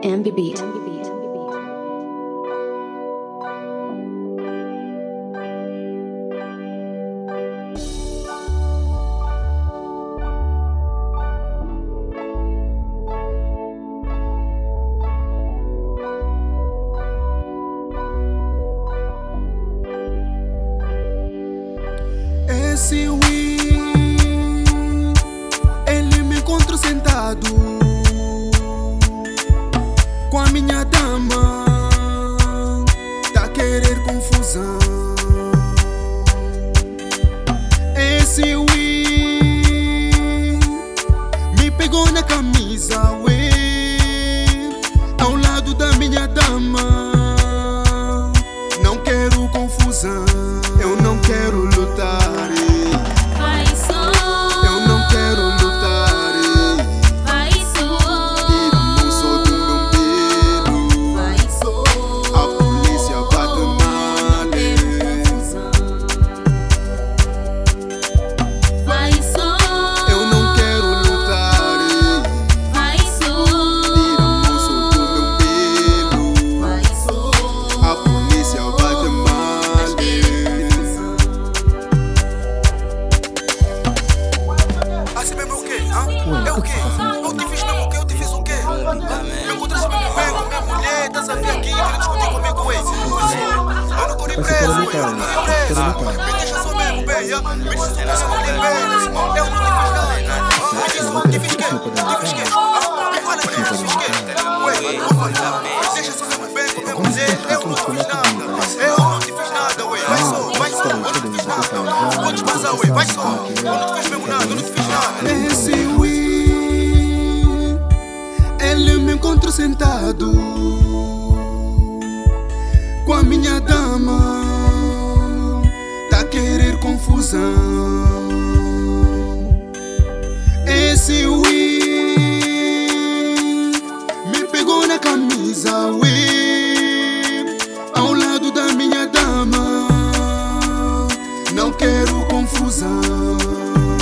Ambi Beat. Esse ele me encontrou sentado com a minha dama, tá a querer confusão. Esse me pegou na camisa, ao lado da minha dama. Não quero confusão, eu não quero lutar. É o quê? Eu te fiz mesmo o quê? Eu te fiz o quê? Me encontraste mesmo bem com minha mulher, estás a vir aqui, querendo discutir comigo, ué. Eu não corri preso, ué, eu não corri preso. Me deixa só mesmo bem, me deixa só com essa mulher bem. Eu não te fiz nada. Me diz só, te fiz quê? Te fiz quê? Me fala aqui, te fiz quê? Ué, vou falar, me deixa só mesmo bem com minha mulher, eu não te fiz nada. Eu não te fiz nada, ué, vai só, eu não te fiz nada. Pode passar, ué, vai só, eu não te fiz mesmo nada, eu não te fiz nada. Esse ele me encontrou sentado com a minha dama, tá a querer confusão. Esse me pegou na camisa, ao lado da minha dama. Não quero confusão.